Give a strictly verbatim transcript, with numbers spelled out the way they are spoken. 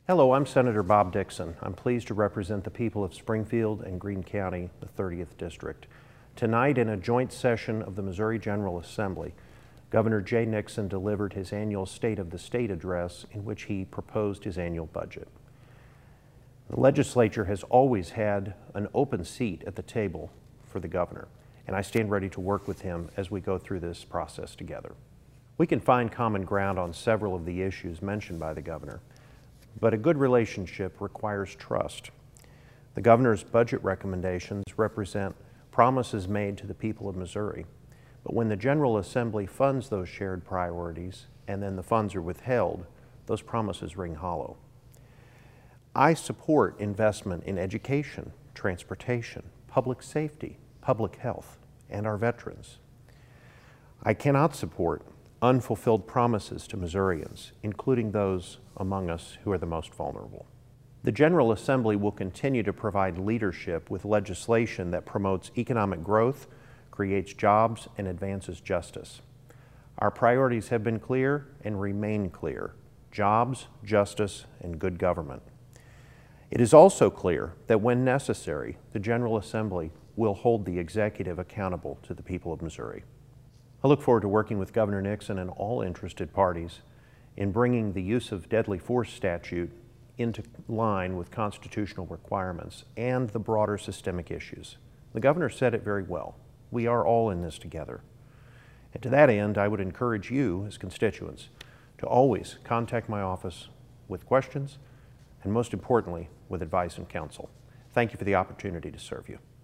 Hello, I'm Senator Bob Dixon. I'm pleased to represent the people of Springfield and Greene County, the thirtieth District. Tonight, in a joint session of the Missouri General Assembly, Governor Jay Nixon delivered his annual State of the State address in which he proposed his annual budget. The legislature has always had an open seat at the table for the governor, and I stand ready to work with him as we go through this process together. We can find common ground on several of the issues mentioned by the governor, but a good relationship requires trust. The governor's budget recommendations represent promises made to the people of Missouri, but when the General Assembly funds those shared priorities and then the funds are withheld, those promises ring hollow. I support investment in education, transportation, public safety, public health, and our veterans. I cannot support unfulfilled promises to Missourians, including those among us who are the most vulnerable. The General Assembly will continue to provide leadership with legislation that promotes economic growth, creates jobs, and advances justice. Our priorities have been clear and remain clear: jobs, justice, and good government. It is also clear that when necessary, the General Assembly will hold the executive accountable to the people of Missouri. I look forward to working with Governor Nixon and all interested parties in bringing the use of deadly force statute into line with constitutional requirements and the broader systemic issues. The governor said it very well. We are all in this together. And to that end, I would encourage you as constituents to always contact my office with questions and, most importantly, with advice and counsel. Thank you for the opportunity to serve you.